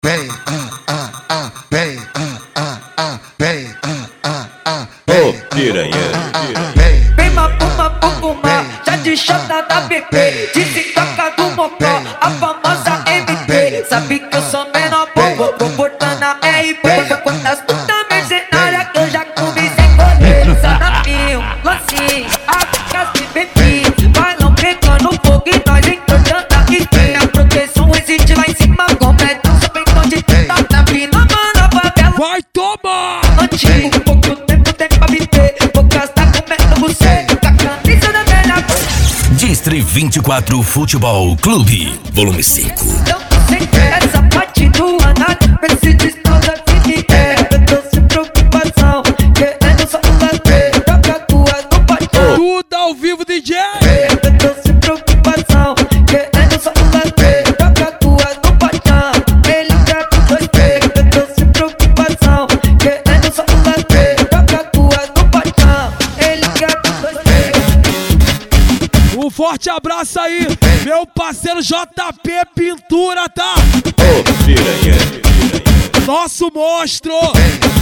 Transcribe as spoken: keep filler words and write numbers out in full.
vem, ah, ah, ah, vem, ah, ah, ah, vem, ah, ah, ah, ô piranha, vem, vem mapuma, pupuma, já de chata da B P, disse toca do mocó, a famosa M T. Sabe que eu sou menor, vou vou botando a R P. Quantas putas mercenárias que eu já comi sem colher. Sanapinho, lancinho, África se bebi, bailão pegando fogo e nós entortando a esquina. A proteção existe lá em cima, completa um sabentão de teta. Na pina, mano, a favela Vai tomar! antigo, pouco tempo tem pra viver. Vou gastar comendo você, com a camisa da velha. Distri vinte e quatro Futebol Clube, volume cinco. Então você quer essa parte do análise, vê se destosa que é. Eu tô sem preocupação, querendo só um lazer. Joga a tua no paixão. Tudo ao vivo, D J! Eu tô sem preocupação, querendo só um lazer. Joga a tua no paixão. Ele quer com dois P. Eu tô sem preocupação, querendo só um lazer. Joga a tua no paixão. Ele quer com dois P. Um forte abraço aí, meu parceiro J P Pintura, tá? ô piranha, Nosso monstro! vem,